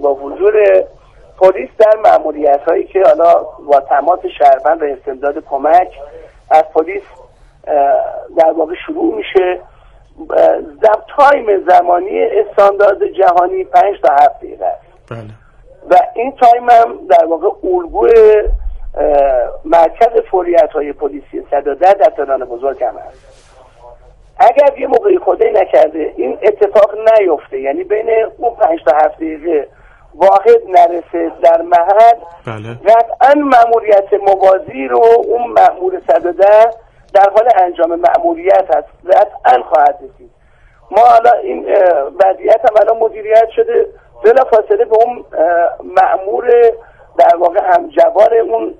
با حضور پلیس در مأموریت‌هایی که حالا با تماس شهروند و استمداد کمک از پلیس در واقع شروع میشه. تایم زمانی استاندارد جهانی 5 تا 7 دقیقه است. بله. و این تایم هم در واقع الگوی مرکز فوریت‌های پلیسی 110 در تهران بزرگ هم هست. اگر یه موقعی خدایی نکرده این اتفاق نیفته، یعنی بین اون 5 تا 7 دقیقه واحد نرسه در محل، بله، قطعا مأموریت موازی رو اون مأمور 110 در حال انجام مأموریت هست، قطعا خواهد رسید. ما حالا این وضعیت هم الان مدیریت شده، بلافاصله به اون مأمور در واقع همجوار اون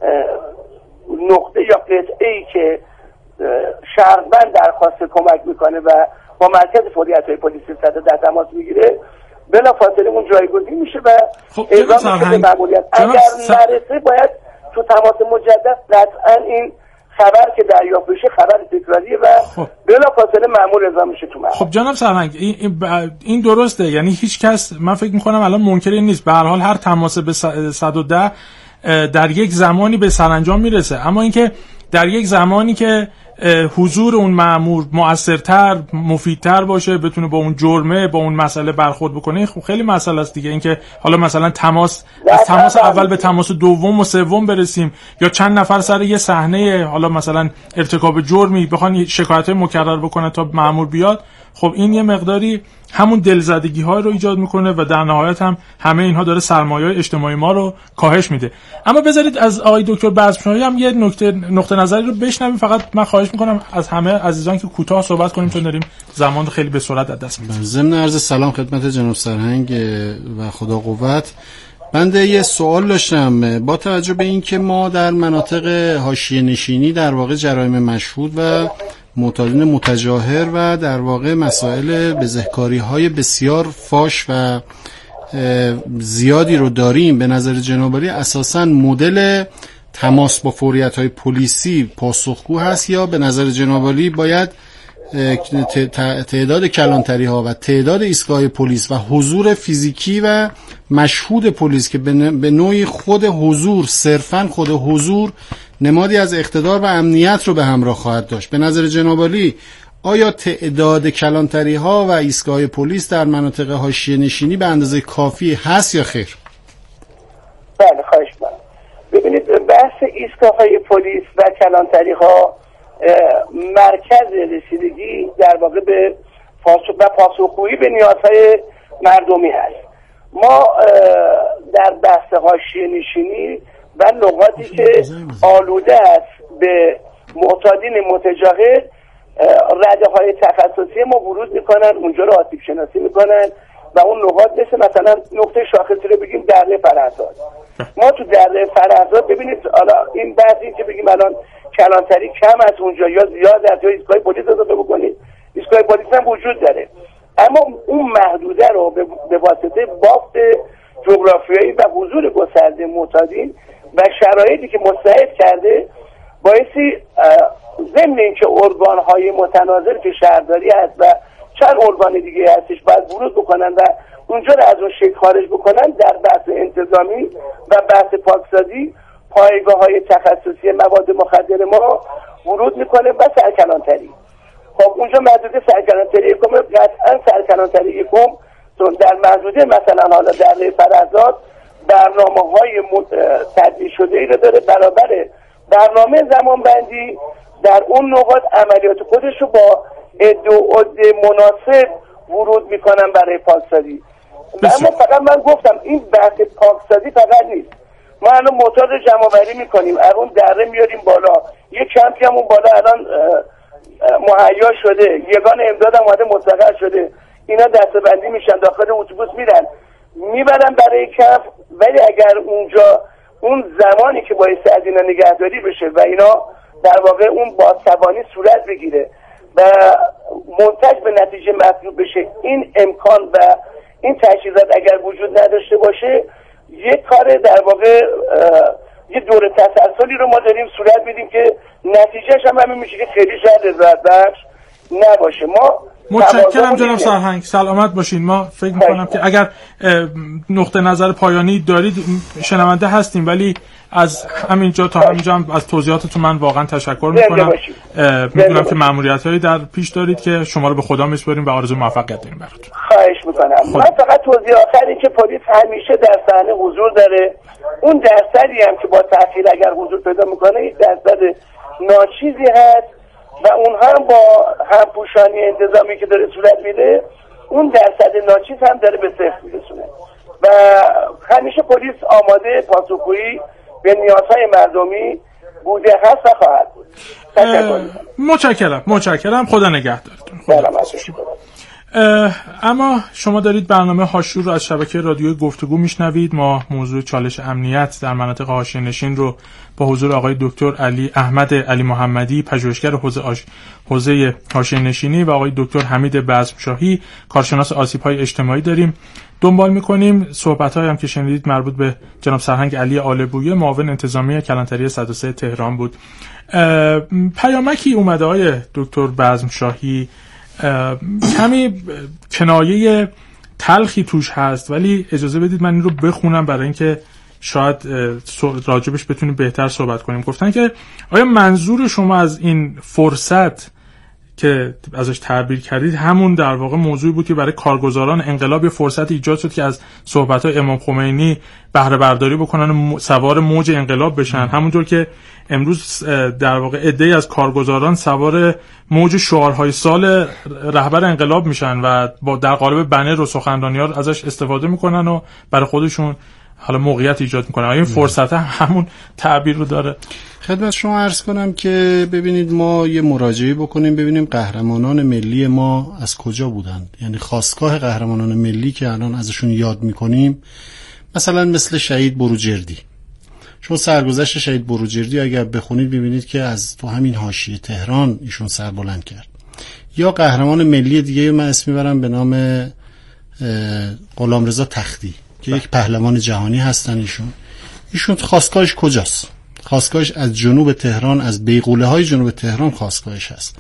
نقطه یا قطعه‌ای که شهروند درخواست کمک میکنه و با مرکز فوریت‌های پلیسی 110 تماس میگیره، بلافاصله اون جایگزین میشه و اعلام میشه به مأموریت. اگر نرسه باید تو تماس مجدد قطعا این خبر که دریافت بشه خبر تکراریه و بلافاصله مأمور اعزام میشه تو محل. خب جناب سرهنگ این درسته، یعنی هیچ کس من فکر میکنم الان منکر این نیست، به هر حال هر تماس به 110 در یک زمانی به سرانجام میرسه، اما اینکه در یک زمانی که حضور اون مأمور مؤثرتر مفیدتر باشه، بتونه با اون جرمه با اون مسئله برخورد بکنه، خب خیلی مسئله است دیگه. اینکه حالا مثلا از تماس اول به تماس دوم و سوم برسیم، یا چند نفر سر یه صحنه حالا مثلا ارتکاب جرمی بخوان شکایت‌های مکرر بکنه تا مأمور بیاد، خب این یه مقداری همون دلزدگی‌ها رو ایجاد میکنه و در نهایت هم همه اینها داره سرمایه‌های اجتماعی ما رو کاهش میده. اما بذارید از آقای دکتر بزمشاهی هم یه نقطه نظری رو بشنویم. فقط من خواهش میکنم از همه عزیزان که کوتاه صحبت کنیم چون داریم زمان خیلی به سرعت از دست میدیم. ضمن عرض سلام خدمت جناب سرهنگ و خدا قوت. بنده یه سوال داشتم با توجه به اینکه ما در مناطق حاشیه نشینی در واقع جرایم مشهود و معتادین متجاهر و در واقع مسائل بزهکاری‌های بسیار فاش و زیادی رو داریم، به نظر جناب عالی اساساً مدل تماس با فوریت‌های پلیسی پاسخگو هست، یا به نظر جناب عالی باید تعداد کلانتری‌ها و تعداد ایستگاه پلیس و حضور فیزیکی و مشهود پلیس که به نوعی خود حضور، صرفاً خود حضور نمادی از اقتدار و امنیت رو به همراه خواهد داشت؟ به نظر جناب عالی آیا تعداد کلانتری‌ها و ایستگاه پلیس در مناطق حاشیه نشینی به اندازه کافی هست یا خیر؟ بله، خواهش می‌کنم. ببینید، بحث ایستگاه‌های پلیس و کلانتری‌ها مرکز رسیدگی در واقع به پاسخگویی به نیازهای مردمی هست. ما در بحث حاشیه نشینی و نقاطی که آلوده است به معتادین متجاهر، رده‌های تخصصی ما ورود میکنن، اونجا رو آسیب شناسی میکنن و اون نقاط مثلا نقطه شاخصی رو بگیم دره فرهزاد. ما تو دره فرهزاد ببینید، حالا این بعضی که بگیم الان کلانتری کم از اونجا یا زیاد از یا ایستگاه پلیس اضافه بکنید، ایستگاه پلیس هم وجود داره، اما اون محدوده رو به واسطه بافت جغرافیایی و حضور گسترده معتادین و شرایطی که مستعد کرده باعثی ضمن اینکه ارگان‌های متناظر که شهرداری هست و چند ارگان دیگه هستش باید ورود بکنن و اونجا رو از اون شکل خارج بکنن، در بحث انتظامی و بحث پاکسازی پایگاه‌های تخصصی مواد مخدر ما ورود میکنه و سرکلانتری. خب اونجا محدوده سرکلانتری یکم، قطعا سرکلانتری یکم در محدوده مثلا حالا در فرهزاد برنامه‌های تدوین شده ای رو داره، برابر برنامه زمانبندی در اون نقاط عملیات خودش رو با عده مناسب ورود میکنن برای پاکسازی. اما فقط من گفتم این بحث پاکسازی فقط نیست. ما الان معتاد جمع‌آوری میکنیم، اون دره میاریم بالا، یه کمپی هم اون بالا الان مهیا شده، یگان امداد هم اومده مستقر شده، اینا دسته‌بندی میشن، داخل اتوبوس میبرن برای کمپ. ولی اگر اونجا اون زمانی که باعث از اینا نگهداری بشه و اینا در واقع اون بازتوانی صورت بگیره و منتج به نتیجه مطلوب بشه، این امکان و این تجهیزات اگر وجود نداشته باشه، یک کار در واقع یه دور تسلسلی رو ما داریم صورت میدیم که نتیجهش هم همین میشه که خیلی شاید رضایت بخش نباشه. ما متشکرم جناب سرهنگ، سلامت باشین. ما فکر میکنم که اگر نقطه نظر پایانی دارید شنونده هستیم، ولی از همینجا تا همینجا هم از توضیحاتتون من واقعا تشکر میکنم. میدونم که مأموریت‌هایی در پیش دارید که شما رو به خدا میسپاریم و آرزوی موفقیت داریم براتون. خواهش میکنم. من فقط توضیح آخری که پلیس همیشه در صحنه حضور داره. اون درصدی هم که با تأخیر اگر حضور پیدا میکنه یک درصد ناچیزی هست و اونها هم با همپوشانی انتظامی که داره صورت میده اون درصد ناچیز هم داره به صفر میرسونه و همیشه پلیس آماده پاسخگویی به نیازهای مردمی بوده هست و خواهد بود. متشکرم. خدا نگهدارتون. اما شما دارید برنامه حاشیه رو از شبکه رادیوی گفتگو میشنوید. ما موضوع چالش امنیت در مناطق حاشیه‌نشین رو با حضور آقای دکتر احمد علی محمدی، پژوهشگر حوزه حاشیه‌نشینی و آقای دکتر حمید بزمشاهی، کارشناس آسیب‌های اجتماعی داریم دنبال می‌کنیم. صحبت‌هایی هم که شنیدید مربوط به جناب سرهنگ علی آلبویه، معاون انتظامی کلانتری 103 تهران بود. پیامکی اومده آقای دکتر بزمشاهی، کمی کنایه تلخی توش هست، ولی اجازه بدید من این رو بخونم برای اینکه شاید راجبش بتونیم بهتر صحبت کنیم. گفتن که آیا منظور شما از این فرصت که ازش تعبیر کردید همون در واقع موضوعی بود که برای کارگزاران انقلاب یه فرصت ایجاد شد که از صحبت‌های امام خمینی بهره برداری بکنن و سوار موج انقلاب بشن، همونطور که امروز در واقع عده‌ای از کارگزاران سوار موج شعارهای سال رهبر انقلاب میشن و با در قالب بنر و سخنرانی‌ها ازش استفاده میکنن و برای خودشون حالا موقعیت ایجاد میکنه. آیا این فرصت همون تعبیر رو داره؟ خدمت شما عرض کنم که ببینید ما یه مراجعه بکنیم ببینیم قهرمانان ملی ما از کجا بودند. یعنی خاستگاه قهرمانان ملی که الان ازشون یاد میکنیم مثلا مثل شهید بروجردی. شما سرگذشت شهید بروجردی اگر بخونید ببینید که از تو همین حاشیه تهران ایشون سر بلند کرد. یا قهرمان ملی دیگه من اسم میبرم به نام غلامرضا تختی که یک پهلوان جهانی هستن. ایشون خاستگاهش کجاست؟ خاستگاهش از جنوب تهران، از بیغوله های جنوب تهران خاستگاهش هست.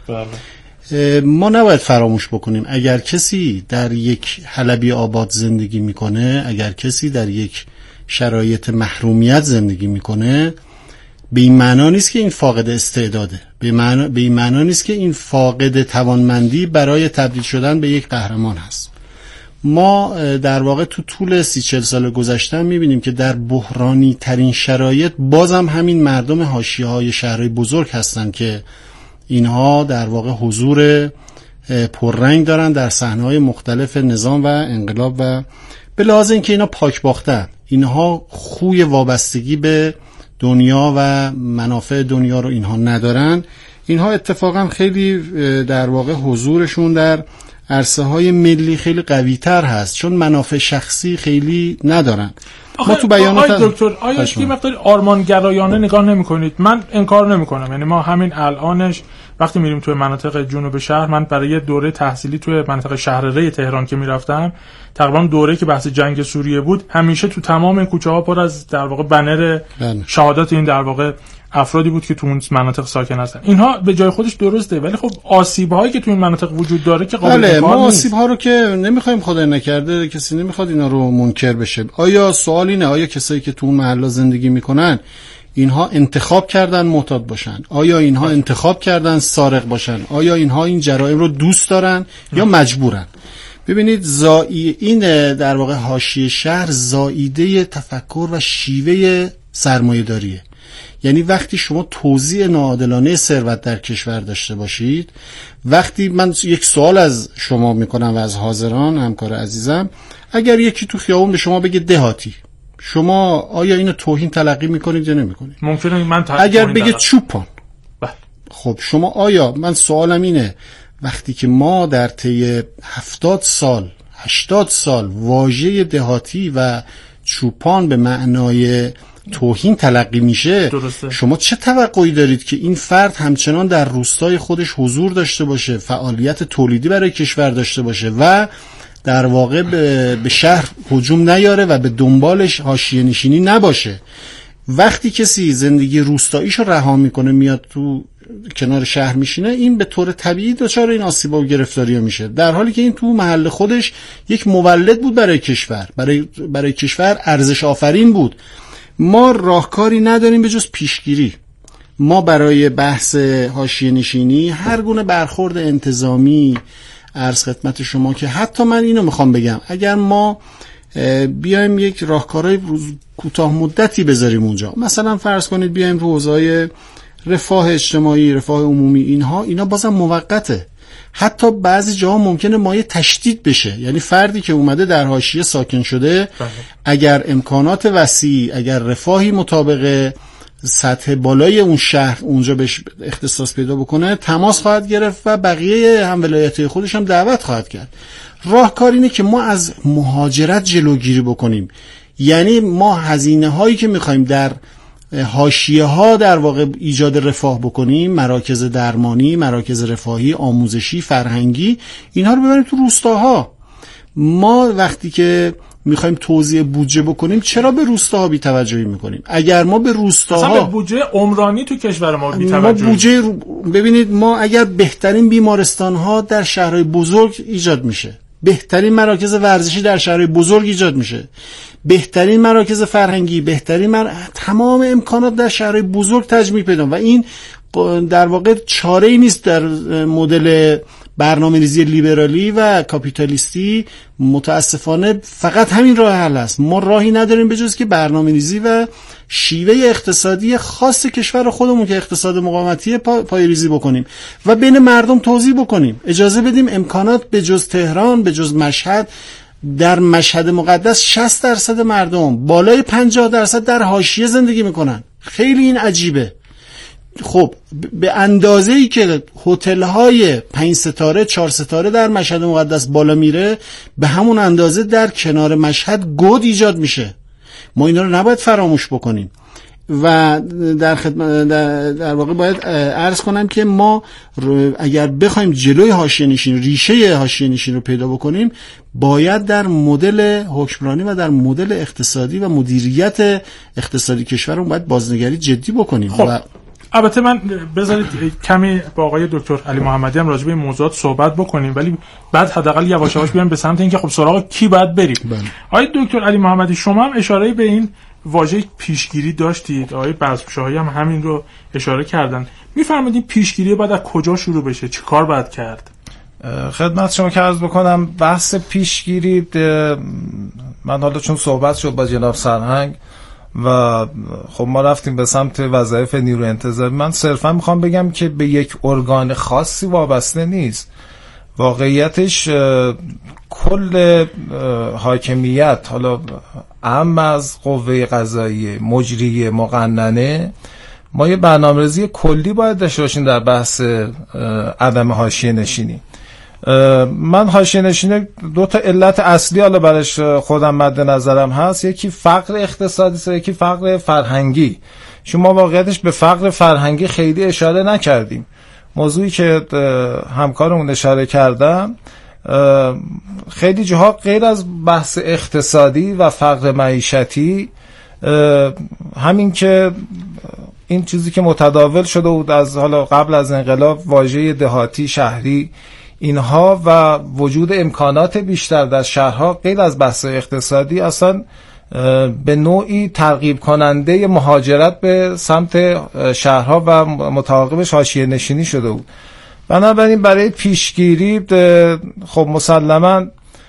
ما نباید فراموش بکنیم اگر کسی در یک حلبی آباد زندگی میکنه، اگر کسی در یک شرایط محرومیت زندگی میکنه، به این معنا نیست که این فاقد استعداده، به این معنا نیست که این فاقد توانمندی برای تبدیل شدن به یک قهرمان هست. ما در واقع تو طول 30-40 سال گذشته میبینیم که در بحرانی ترین شرایط بازم همین مردم حاشیه‌های شهرهای بزرگ هستن که اینها در واقع حضور پررنگ دارن در صحنه‌های مختلف نظام و انقلاب و به لحاظ اینکه اینا پاک باختن، اینها خوی وابستگی به دنیا و منافع دنیا رو اینها ندارن. اینها اتفاقا خیلی در واقع حضورشون در عرصه های ملی خیلی قوی تر هست چون منافع شخصی خیلی ندارن. ما تو بیانات دکتر آیا یه مقدار آرمانگرایانه نگاه نمی‌کنید؟ من انکار نمی‌کنم، یعنی ما همین الانش وقتی میریم توی مناطق جنوب شهر، من برای دوره تحصیلی توی منطقه شهرره تهران که میرفتم، تقریبا دوره که بحث جنگ سوریه بود، همیشه تو تمام این کوچه‌ها پر از در واقع بنر شهادت این در واقع افرادی بود که تو اون مناطق ساکن هستن. اینها به جای خودش درسته، ولی خب آسیب‌هایی که تو این مناطق وجود داره که قابل انکار نیست. ما آسیب‌ها رو که نمی‌خوایم خدا نکرده کسی نمی‌خواد اینا رو منکر بشه. آیا سوال اینه آیا کسایی که تو اون محلا زندگی میکنن اینها انتخاب کردن معتاد باشن؟ آیا اینها انتخاب کردن سارق باشن؟ آیا اینها این جرائم رو دوست دارن یا مجبورن؟ ببینید این در واقع حاشیه شهر زائیده تفکر و شیوه سرمایه‌داریه. یعنی وقتی شما توزیع ناعادلانه ثروت در کشور داشته باشید، وقتی من یک سوال از شما میکنم و از حاضران همکار عزیزم، اگر یکی تو خیابون به شما بگه دهاتی، شما آیا اینو توهین تلقی میکنید یا نمیکنید؟ ممکنه من اگر بگه چوپان، خب شما آیا، من سوالم اینه، وقتی که ما در طی 70 سال 80 سال واژه دهاتی و چوپان به معنای توهین تلقی میشه، درسته. شما چه توقعی دارید که این فرد همچنان در روستای خودش حضور داشته باشه، فعالیت تولیدی برای کشور داشته باشه و در واقع به شهر هجوم نیاره و به دنبالش حاشیه نشینی نباشه؟ وقتی کسی زندگی روستاییشو رها میکنه میاد تو کنار شهر میشینه، این به طور طبیعی دچار این آسیبا و گرفتاری‌ها میشه، در حالی که این تو محل خودش یک مولد بود برای کشور، برای کشور ارزش آفرین بود. ما راهکاری نداریم به جز پیشگیری. ما برای بحث حاشیه نشینی هر گونه برخورد انتظامی، عرض خدمت شما که حتی من اینو میخوام بگم، اگر ما بیایم یک راهکارهای کوتاه مدتی بذاریم اونجا، مثلا فرض کنید بیایم رو حوزه‌های رفاه اجتماعی، رفاه عمومی، اینا بازم موقته. حتی بعضی جاها ممکنه مایه تشدید بشه، یعنی فردی که اومده در حاشیه ساکن شده اگر امکانات وسیع، اگر رفاهی مطابق سطح بالای اون شهر اونجا بهش اختصاص پیدا بکنه، تماس خواهد گرفت و بقیه هم ولایتی خودش هم دعوت خواهد کرد. راهکار اینه که ما از مهاجرت جلوگیری بکنیم، یعنی ما هزینه هایی که میخوایم در حاشیه ها در واقع ایجاد رفاه بکنیم، مراکز درمانی، مراکز رفاهی، آموزشی، فرهنگی، اینها رو ببریم تو روستاها. ما وقتی که میخوایم توزیع بودجه بکنیم چرا به روستاها بی توجهی میکنیم؟ اگر ما به روستاها اصلا به بودجه عمرانی تو کشور ما بی توجهی، ببینید ما اگر بهترین بیمارستان ها در شهرهای بزرگ ایجاد میشه، بهترین مراکز ورزشی در شهرهای بزرگ ایجاد میشه، بهترین مراکز فرهنگی، تمام امکانات در شهرهای بزرگ تجمیع پیدا، و این در واقع چاره‌ای نیست در مدل برنامه‌ریزی لیبرالی و کاپیتالیستی. متاسفانه فقط همین راه حل است. ما راهی نداریم به جز که برنامه‌ریزی و شیوه اقتصادی خاص کشور خودمون که اقتصاد مقاومتی پایه‌ریزی بکنیم و بین مردم توزیع بکنیم. اجازه بدیم امکانات به جز تهران، به جز مشهد، در مشهد مقدس 60% مردم، بالای 50% در حاشیه زندگی میکنن. خیلی این عجیبه. خب به اندازه‌ای که هتل‌های 5 ستاره 4 ستاره در مشهد مقدس بالا میره، به همون اندازه در کنار مشهد گود ایجاد میشه. ما اینا رو نباید فراموش بکنیم و در واقع باید عرض کنم که ما اگر بخوایم جلوی حاشیه نشین، ریشه حاشیه نشین رو پیدا بکنیم، باید در مدل حکمرانی و در مدل اقتصادی و مدیریت اقتصادی کشورمون باید بازنگری جدی بکنیم. خب. البته من بذارید کمی با آقای دکتر علی محمدی هم راجع به این موضوعات صحبت بکنیم، ولی بعد حداقل یواش یواش بیایم به سمت اینکه خب سراغ کی باید بریم. آقای دکتر علی محمدی، شما هم اشاره به این واژه پیشگیری داشتید، آقای بزمشاهی هم همین رو اشاره کردن. میفرمایید این پیشگیری باید از کجا شروع بشه؟ چه کار باید کرد؟ خدمت شما که عرض بکنم، بحث پیشگیری من حالا چون صحبت شد با جناب سرهنگ و خب ما رفتیم به سمت وظایف نیروی انتظامی، من صرفا میخوام بگم که به یک ارگان خاصی وابسته نیست. واقعیتش کل حاکمیت، حالا اهم از قوه قضاییه، مجریه، مقننه، ما یه برنامه‌ریزی کلی باید داشته باشیم در بحث عدم حاشیه نشینی. من حاشیه نشینی 2 تا علت اصلی حالا برش خودم مد نظرم هست، یکی فقر اقتصادی، یکی فقر فرهنگی. شما واقعیتش به فقر فرهنگی خیلی اشاره نکردیم. موضوعی که همکارمون اشاره کردم، خیلی جاها غیر از بحث اقتصادی و فقر معیشتی، همین که این چیزی که متداول شده بود از حالا قبل از انقلاب، واژه دهاتی، شهری، اینها و وجود امکانات بیشتر در شهرها، غیر از بحث اقتصادی، اصلا به نوعی ترغیب کننده مهاجرت به سمت شهرها و متعاقبش حاشیه نشینی شده بود. بنابراین برای پیشگیری خب مسلماً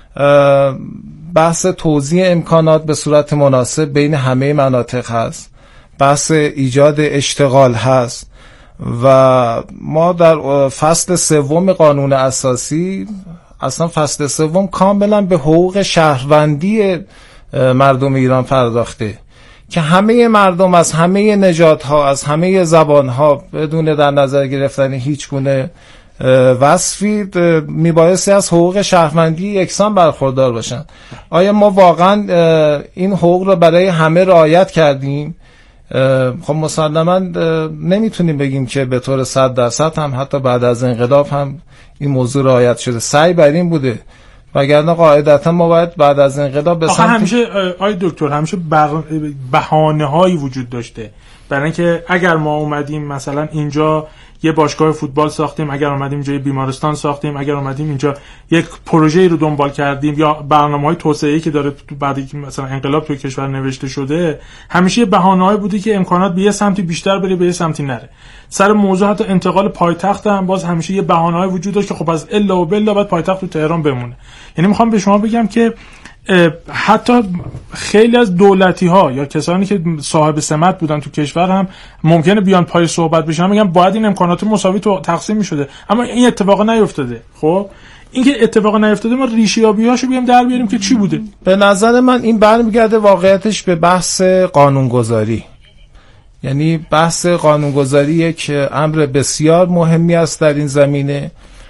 بحث توزیع امکانات به صورت مناسب بین همه مناطق هست، بحث ایجاد اشتغال هست و ما در فصل 3 قانون اساسی، اصلا فصل 3 کاملا به حقوق شهروندی مردم ایران پرداخته که همه مردم از همه نژادها، از همه زبانها، بدون در نظر گرفتن هیچ گونه وصفی، میبایستی از حقوق شهروندی یکسان برخوردار باشن. آیا ما واقعا این حقوق رو برای همه رعایت کردیم؟ خب مسلما نمیتونیم بگیم که به طور 100% هم حتی بعد از انقلاب هم این موضوع رعایت شده. سعی بر این بوده، وگرنه قاعدتا ما باید بعد از انقلاب به سمت همیشه آی دکتر همیشه بهانه‌هایی وجود داشته برای اینکه اگر ما اومدیم مثلا اینجا یه باشگاه فوتبال ساختیم، اگر اومدیم اینجا یه بیمارستان ساختیم، اگر اومدیم اینجا یک پروژه‌ای رو دنبال کردیم، یا برنامه‌های توسعه‌ای که داره بعد که مثلا انقلاب توی کشور نوشته شده، همیشه بهانه‌ای بوده که امکانات به یه سمتی بیشتر بره، به یه سمتی نره. سر موضوع حتی انتقال پایتخت هم باز همیشه یه بهانه‌ای وجود داشت که خب از الا و بلا بعد پایتخت تو تهران بمونه. یعنی میخوام به شما بگم که حتی خیلی از دولتی‌ها یا کسانی که صاحب سمت بودن تو کشور هم ممکنه بیان پای صحبت بشن، میگن باید این امکانات مساوی تو تقسیم می‌شده، اما این اتفاق نیفتاده. خب این که اتفاق نیفتاده، ما ریشه‌یابی‌هاشو بیام در بیاریم که چی بوده. به نظر من این برمیگرده واقعیتش به بحث قانونگذاری. یعنی بحث قانونگذاری یک امر بسیار مهمی است در این زمینه.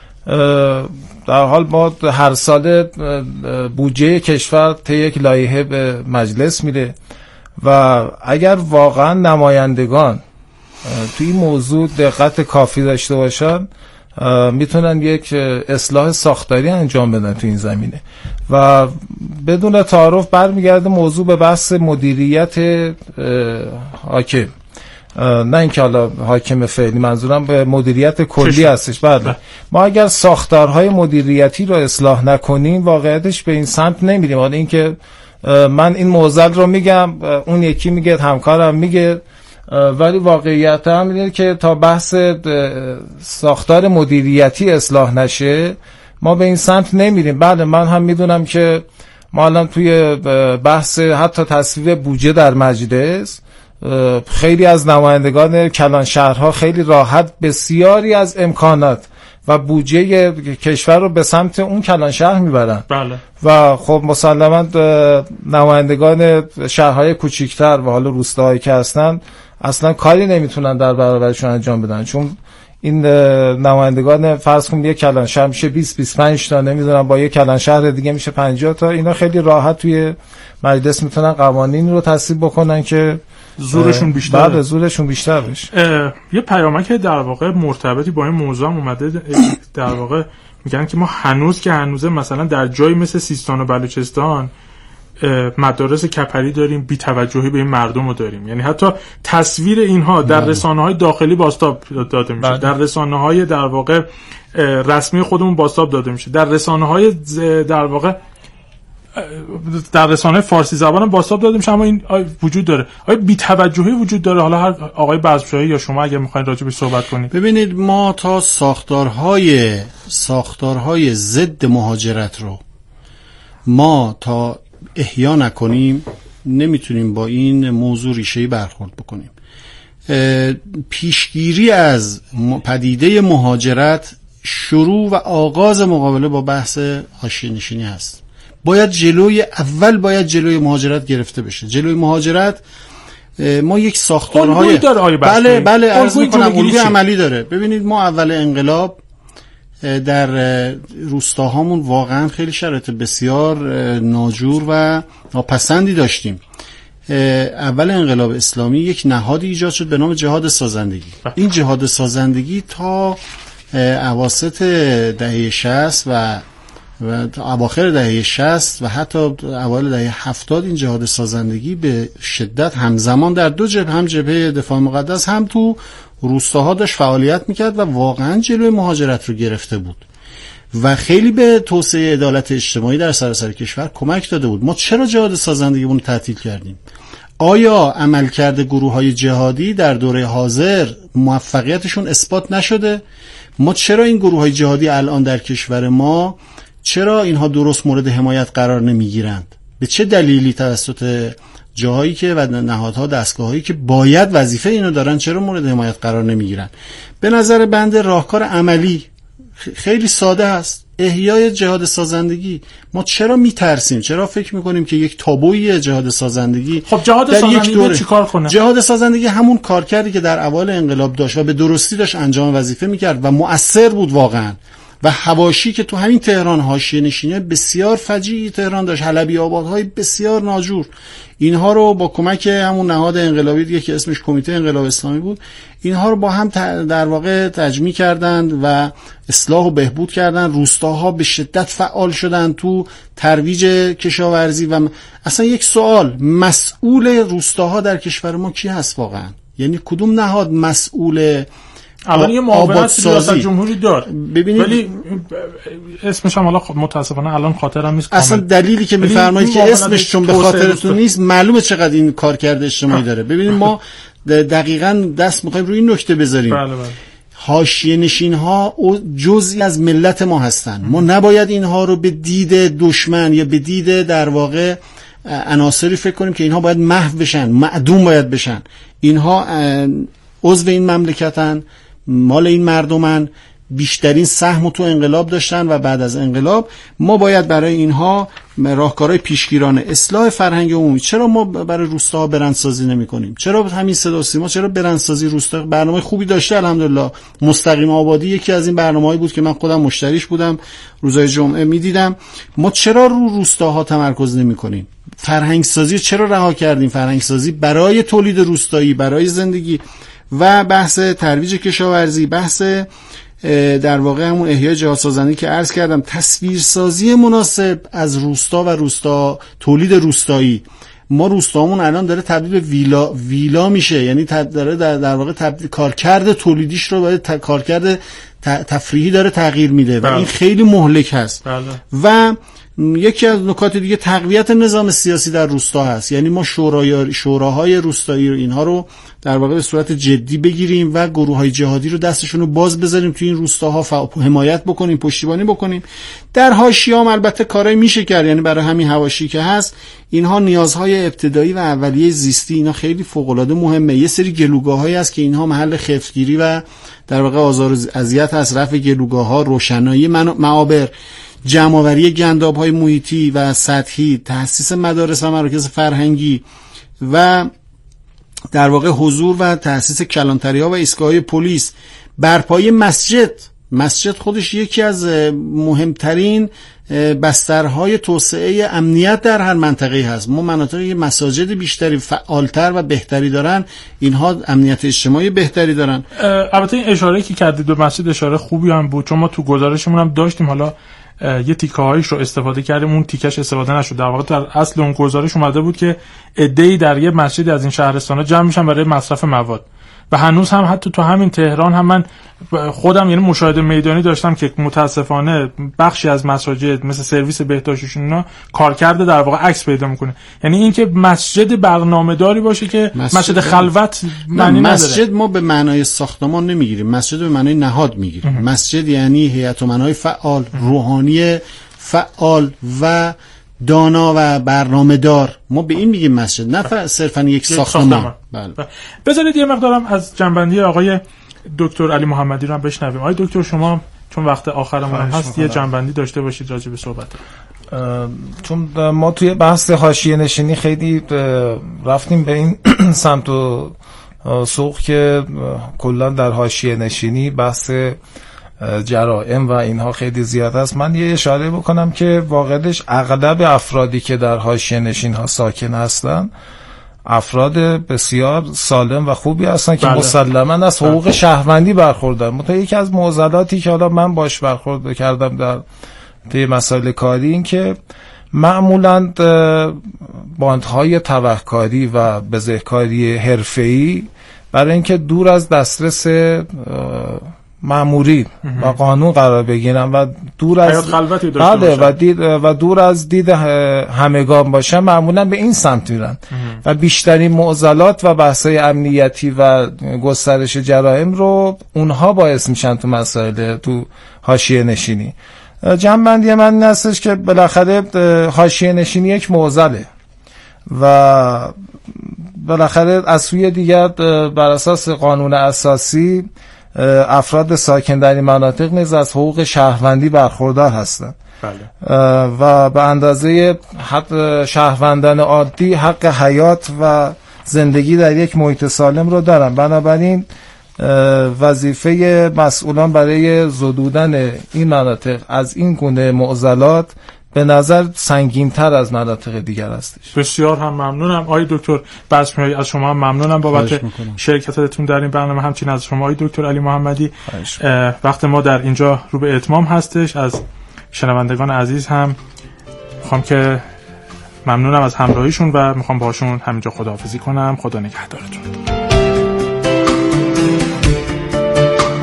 در حال ما هر سال بودجه کشور طی یک لایحه به مجلس میره و اگر واقعا نمایندگان توی این موضوع دقت کافی داشته باشن میتونن یک اصلاح ساختاری انجام بدن تو این زمینه. و بدون تعارف برمیگرده موضوع به بحث مدیریت حاکم، نه اینکه حالا حاکم فعلی، منظورم به مدیریت کلی هستش. بله، ما اگر ساختارهای مدیریتی رو اصلاح نکنیم واقعیتش به این سمت نمیریم. حالا اینکه من این معضل رو میگم، اون یکی میگه، همکارم میگه، ولی واقعیت هم اینه که تا بحث ساختار مدیریتی اصلاح نشه ما به این سمت نمیریم. بله، من هم میدونم که ما الان توی بحث حتی تصویب بودجه در مجلس خیلی از نمایندگان کلان شهرها خیلی راحت بسیاری از امکانات و بودجه کشور رو به سمت اون کلان شهر میبرن. بله. و خب مسلماً نمایندگان شهرهای کوچیکتر و حالا روستاهایی که هستن اصلا کاری نمیتونن در برابرشون انجام بدن، چون این نمایندگان فرض کنیم یک کلان شهر میشه 20-25 تا، نمیدونم با یک کلان شهر دیگه میشه 50 تا، اینا خیلی راحت توی مجلس میتونن قوانین رو تصویب بکنن که زورشون بیشتر. بله، زورشون بیشتر بشه. یه پیامک در واقع مرتبطی با این موضوع هم اومده، در واقع میگن که ما هنوزه مثلا در جایی مثل سیستان و بلوچستان مدارس کپری داریم، بی توجهی به این مردم رو داریم. یعنی حتی تصویر اینها در رسانه‌های داخلی بازتاب داده میشه، در رسانه‌های در واقع رسمی خودمون بازتاب داده میشه، در رسانه‌های در واقع در رسانه فارسی زبان هم بازتاب داده میشه، اما این وجود داره. آیا بی توجهی وجود داره؟ حالا هر آقای بزمشاهی یا شما اگه میخواین راجع بهش صحبت کنید. ببینید، ما تا ساختارهای ضد مهاجرت رو ما تا احیا نکنیم نمیتونیم با این موضوع ریشه‌ای برخورد بکنیم. پیشگیری از پدیده مهاجرت شروع و آغاز مقابله با بحث حاشیه‌نشینی هست. باید جلوی مهاجرت گرفته بشه. جلوی مهاجرت ما یک ساختارهای بله عرض می‌کنم الگوی عملی داره. ببینید، ما اول انقلاب در روستاهامون واقعا خیلی شرایط بسیار ناجور و ناپسندی داشتیم. اول انقلاب اسلامی یک نهادی ایجاد شد به نام جهاد سازندگی. این جهاد سازندگی تا اواسط دهه 60 و اواخر دهه 60 و حتی اوایل دهه 70 این جهاد سازندگی به شدت همزمان در دو جبهه، هم جبهه دفاع مقدس هم تو روستاها داشت فعالیت میکرد و واقعا جلوی مهاجرت رو گرفته بود و خیلی به توسعه عدالت اجتماعی در سراسر کشور کمک داده بود. ما چرا جهاد سازندگیمون رو تعطیل کردیم؟ آیا عملکرد گروه‌های جهادی در دوره حاضر موفقیتشون اثبات نشده؟ ما چرا این گروه‌های جهادی الان در کشور ما چرا اینها درست مورد حمایت قرار نمیگیرند؟ به چه دلیلی توسط جاهایی که و نهادها، دستگاهایی که باید وظیفه اینو دارن چرا مورد حمایت قرار نمیگیرن؟ به نظر بنده راهکار عملی خیلی ساده است، احیای جهاد سازندگی. ما چرا میترسیم؟ چرا فکر میکنیم که یک تابوی جهاد سازندگی؟ خب جهاد سازندگی چیکار کنه؟ جهاد سازندگی همون کارکردی که در اوایل انقلاب داشت و به درستی داشت انجام وظیفه میکرد و مؤثر بود واقعا. و حواشی که تو همین تهران حاشیه نشینی بسیار فجیعی تهران داشت، حلبی آبادهای بسیار ناجور، اینها رو با کمک همون نهاد انقلابی دیگه که اسمش کمیته انقلاب اسلامی بود، اینها رو با هم در واقع تجمیع کردند و اصلاح و بهبود کردند. روستاها به شدت فعال شدند تو ترویج کشاورزی. و اصلا یک سوال، مسئول روستاها در کشور ما کی هست واقعا؟ یعنی کدوم نهاد مسئول الان یه معاونت ریاست جمهوری داره، ببینید ولی اسمش هم حالا متاسفانه الان خاطرم نیست. اصلا دلیلی که میفرمایید که اسمش چون به خاطرتون نیست معلومه چقدر این کارکرد اجتماعی داره. ببینید ما دقیقاً دست می‌خوایم روی این نکته بذاریم. بله. حاشیه نشین ها جزئی از ملت ما هستن. ما نباید اینها رو به دید دشمن یا به دید در واقع عناصری فکر کنیم که اینها باید محو بشن، معدوم باید بشن. اینها عضو این مملکتن، مال این مردمن، بیشترین سهم تو انقلاب داشتن و بعد از انقلاب ما باید برای اینها راهکارهای پیشگیرانه اصلاح فرهنگ عمومی. چرا ما برای روستاها برندسازی نمی‌کنیم؟ چرا همین صدا و سیما، چرا برندسازی روستا برنامه خوبی داشته الحمدلله. مستقیم آبادی یکی از این برنامه‌ای بود که من خودم مشتریش بودم، روزهای جمعه می‌دیدم. ما چرا رو روستاها تمرکز نمی‌کنیم؟ فرهنگ سازی چرا رها کردیم؟ فرهنگ سازی برای تولید روستایی، برای زندگی و بحث ترویج کشاورزی، بحث در واقع همون احیای جهادسازی که عرض کردم، تصویرسازی مناسب از روستا و روستا تولید روستایی. ما روستامون الان داره تبدیل به ویلا میشه، یعنی داره در واقع کارکرد تولیدیش رو باید کارکرد تفریحی داره تغییر میده و این خیلی مهلک هست. و یکی از نکات دیگه تقویت نظام سیاسی در روستا هست. یعنی ما شوراهای روستایی رو اینها رو در واقع به صورت جدی بگیریم و گروه‌های جهادی رو دستشون رو باز بذاریم توی این روستاها، حمایت بکنیم، پشتیبانی بکنیم. در حاشیه هم البته کارایی میشه کرد، یعنی برای همین حواشی که هست اینها نیازهای ابتدایی و اولیه زیستی اینا خیلی فوق‌العاده مهمه. یه سری گلوگاه‌هایی هست که اینها محل خفتگیری و در واقع آزار و اذیت هست. رفع گلوگاه‌ها، روشنایی معابر، جمع‌آوری گنداب‌های محیطی و سطحی، تأسیس مدارس و مراکز فرهنگی و در واقع حضور و تأسیس کلانتری‌ها و ایستگاه‌های پلیس، برپایی مسجد خودش یکی از مهمترین بسترهای توسعه امنیت در هر منطقه هست. ما مناطقی مساجد بیشتری فعالتر و بهتری دارن، اینها امنیت اجتماعی بهتری دارن. البته این اشاره که کردید به مسجد اشاره خوبی هم بود، چون ما تو گزارشمون هم داشتیم، حالا یه تیکه هایش رو استفاده کردیم، اون تیکش استفاده نشد. در واقع در اصل اون گزارش اومده بود که عده‌ای در یه مسجد از این شهرستان‌ها جمع میشن برای مصرف مواد و هنوز هم حتی تو همین تهران هم من خودم یعنی مشاهده میدانی داشتم که متاسفانه بخشی از مساجد مثل سرویس بهداشتشون اینا کارکرد در واقع عکس پیدا میکنه. یعنی اینکه مسجد برنامه‌داری باشه که مسجد خلوت معنی نداره. مسجد ما به معنای ساختمان نمیگیریم، مسجد به معنای نهاد میگیریم. مسجد یعنی هیئت امنای فعال، روحانی فعال و دانا و برنامه دار. ما به این میگیم مسجد، نه صرفا یک ساختمان. بله. بذارید یه مقدارم از جنبندی آقای دکتر علی محمدی رو هم بشنویم. آقای دکتر شما چون وقت آخرمون هست یه جنبندی داشته باشید راجع به صحبت. چون ما توی بحث حاشیه نشینی خیلی رفتیم به این سمت و سوق که کلا در حاشیه نشینی بحث جرائم و اینها خیلی زیاد است. من یه اشاره بکنم که واقعش اغلب افرادی که در حاشیه نشین ها ساکن هستن افراد بسیار سالم و خوبی هستن که مسلماً از حقوق شهروندی برخوردارن. مثلا یکی از معضلاتی که حالا من باش برخورد کردم در طی مسائل کاری این که معمولاً باندهای تبهکاری و بزهکاری حرفه‌ای برای اینکه دور از دسترس مأمورین و قانون قرار بگیرن و دور از و دور از دید همگان باشن معمولا به این سمت میرن و بیشترین معضلات و بحث‌های امنیتی و گسترش جرایم رو اونها باعث میشن تو مسائل تو حاشیه نشینی. جنبندی من این هستش که بالاخره حاشیه نشینی یک معضله و بالاخره از سوی دیگر بر اساس قانون اساسی افراد ساکن در این مناطق نیز از حقوق شهروندی برخوردار هستند. بله. و به اندازه حق شهروندان عادی حق حیات و زندگی در یک محیط سالم رو دارن. بنابراین وظیفه مسئولان برای زدودن این مناطق از این گونه معضلات به نظر سنگین‌تر از مناطق دیگر هستش. بسیار هم ممنونم آقای دکتر بسمیایی، از شما هم ممنونم بابت شرکتتون در این برنامه، همچنین از شما آقای دکتر علی محمدی. وقت ما در اینجا رو به اتمام هستش. از شنوندگان عزیز هم میخوام که ممنونم از همراهیشون و میخوام باهاشون همینجا خداحافظی کنم. خدا نگهدارتون.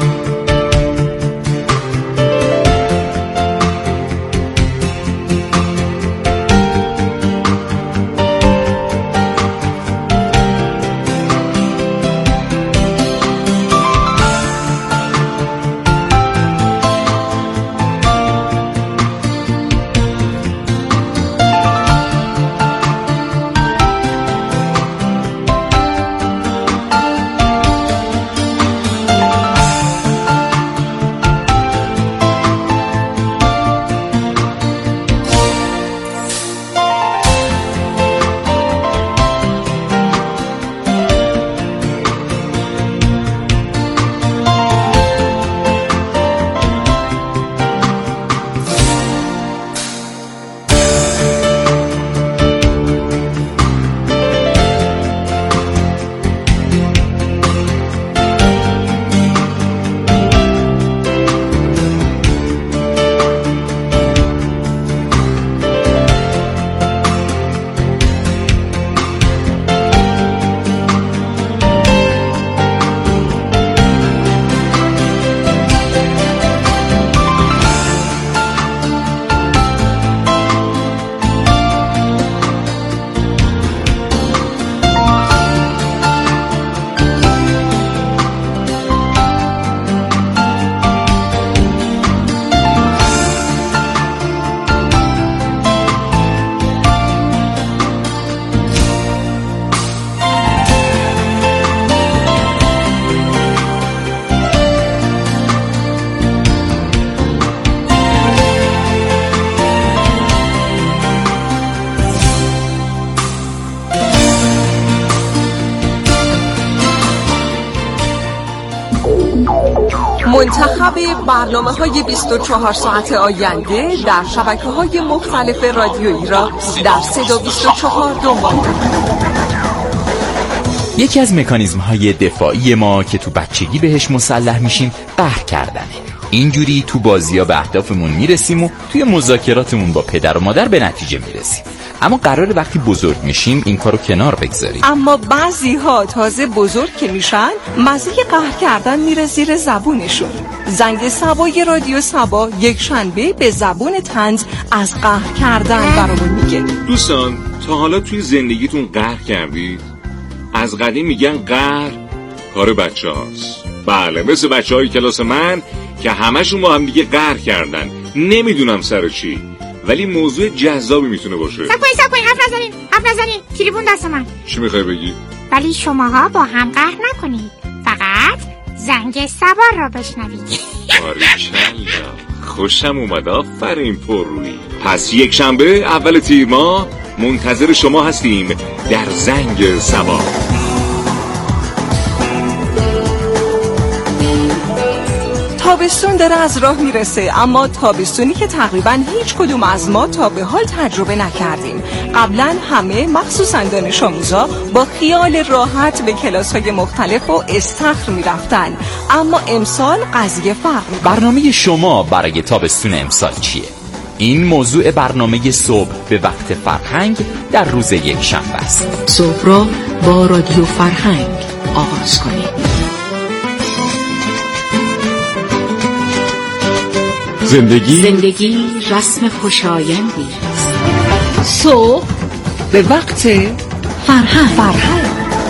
منتخب برنامه‌های 24 ساعت آینده در شبکه‌های مختلف رادیویی را در صدا 24 دنبال کنید. یکی از مکانیزم‌های دفاعی ما که تو بچگی بهش مسلح میشیم قهر کردنه. اینجوری تو بازی‌ها به اهدافمون میرسیم و توی مذاکراتمون با پدر و مادر به نتیجه میرسیم. اما قراره وقتی بزرگ میشیم این کارو کنار بگذاریم. اما بعضی‌ها تازه بزرگ که میشن مزه قهر کردن میره زیر زبونشون. زنگ سبای رادیو سبا یک شنبه به زبون طنز از قهر کردن برامون میگه. دوستان تا حالا توی زندگیتون قهر کردید؟ از قدیم میگن قهر کار بچه هاست. بله، مثل بچه های کلاس من که همشون با هم دیگه قهر کردن. نمیدونم سر چی، ولی موضوع جذابی میتونه باشه. سب کنین حرف نزنین تلفن دست من. چی میخوای بگی؟ ولی شماها با هم قهر نکنید، فقط زنگ سوار را بشنوید. باریکلا، خوشم اومد، آفرین پررویی. پس یک شنبه اول تیر ماه منتظر شما هستیم در زنگ سوار. تابستون داره از راه میرسه، اما تابستونی که تقریبا هیچ کدوم از ما تا به حال تجربه نکردیم. قبلا همه مخصوصا دانش آموزا با خیال راحت به کلاس‌های مختلف و استخر میرفتن، اما امسال قضیه فرق می‌کنه. برنامه شما برای تابستون امسال چیه؟ این موضوع برنامه صبح به وقت فرهنگ در روز یک شنبه است. صبح را با رادیو فرهنگ آغاز کنید. زندگی رسم خوشایندی است. صبح به وقت فرهنگ.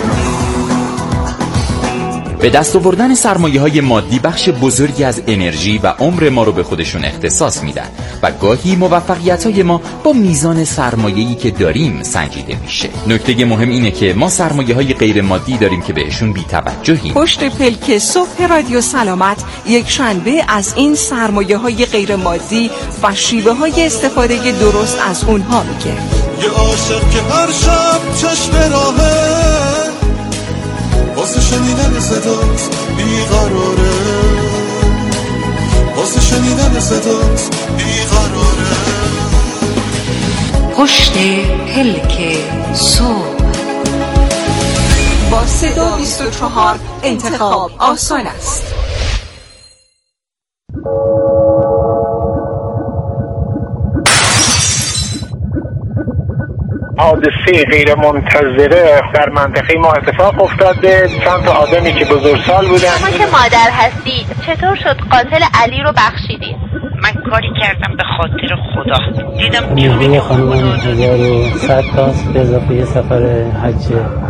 به دست آوردن سرمایه‌های مادی بخش بزرگی از انرژی و عمر ما رو به خودشون اختصاص میدن و گاهی موفقیت‌های ما با میزان سرمایه‌ای که داریم سنجیده میشه. نکته مهم اینه که ما سرمایه‌های غیر مادی داریم که بهشون بی‌توجهیم. پشت پلک صبح رادیو سلامت یک شنبه از این سرمایه‌های غیر مادی و شیوه‌های استفاده درست از اونها میگه. یه عاشق که هر شب چشم راهه واسه شنیدن صدات بیقراره، واسه شنیدن صدات بیقراره. پشت پلک صبح با صدا 24 انتخاب آسان است. حادثه غیر منتظره در منطقه ما اتفاق افتاده. چند تا آدمی که بزرگسال بودن. شما که مادر هستید چطور شد قاتل علی رو بخشیدید؟ من کاری کردم به خاطر خدا. دیدم نیروی خانم 1100 تاست به اضافه سفر حج